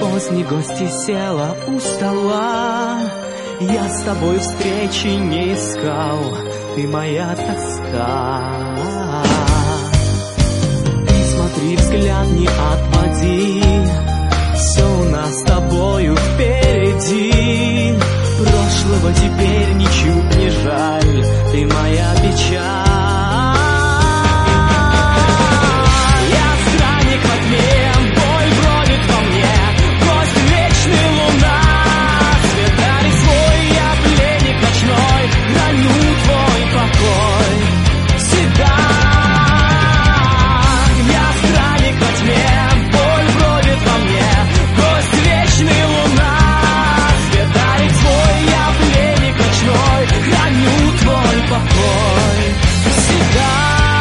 Поздний гость и села у стола. Я с тобой встречи не искал, ты моя тоска. Ты смотри, взгляд не отводи, все у нас с тобою впереди. Прошлого теперь ничуть не жаль, ты моя печаль. Я странник во тьме, боль бродит во мне, гость вечный, луна. Света свой, я пленник ночной, храню твой покой всегда. Я странник во тьме, боль бродит во мне, гость вечный, луна. Света свой, я пленник ночной, храню твой покой всегда.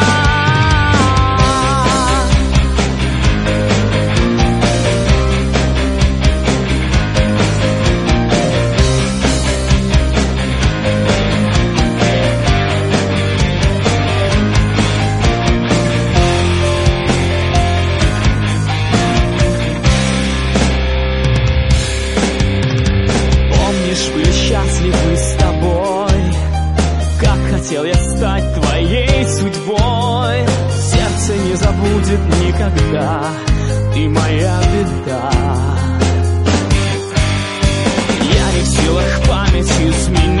Были счастливы с тобой, как хотел я стать твоей судьбой. Сердце не забудет никогда, ты моя беда. Я не в силах память изменить.